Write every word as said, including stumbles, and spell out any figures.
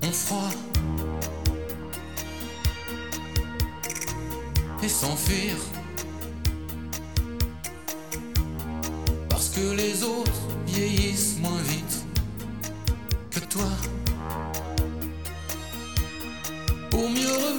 ont froid et s'enfuir parce que les autres vieillissent moins vite que toi. Pour mieux